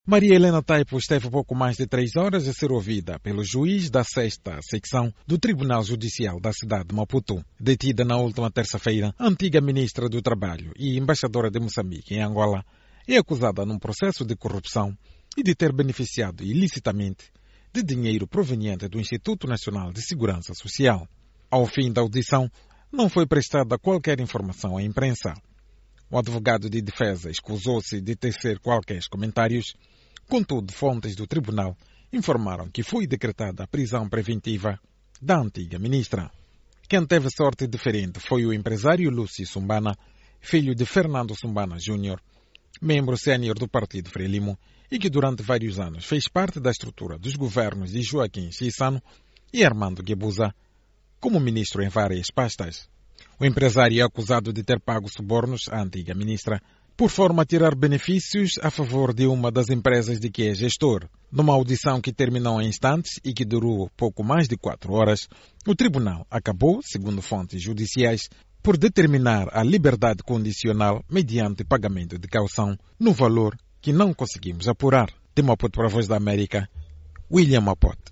Maria Helena Taipo esteve pouco mais de 3 horas a ser ouvida pelo juiz da 6ª secção do Tribunal Judicial da cidade de Maputo. Detida na última terça-feira, a antiga ministra do Trabalho e embaixadora de Moçambique em Angola é acusada num processo de corrupção e de ter beneficiado ilicitamente de dinheiro proveniente do Instituto Nacional de Segurança Social. Ao fim da audição, não foi prestada qualquer informação à imprensa. O advogado de defesa escusou-se de tecer qualquer comentários. Contudo, fontes do tribunal informaram que foi decretada a prisão preventiva da antiga ministra. Quem teve sorte diferente foi o empresário Lúcio Sumbana, filho de Fernando Sumbana Júnior, membro sénior do Partido Frelimo e que durante vários anos fez parte da estrutura dos governos de Joaquim Chissano e Armando Guebuza, como ministro em várias pastas. O empresário é acusado de ter pago subornos à antiga ministra por forma a tirar benefícios a favor de uma das empresas de que é gestor. Numa audição que terminou em instantes e que durou pouco mais de 4 horas, o tribunal acabou, segundo fontes judiciais, por determinar a liberdade condicional mediante pagamento de caução no valor que não conseguimos apurar. De Maputo para a Voz da América, William Mapote.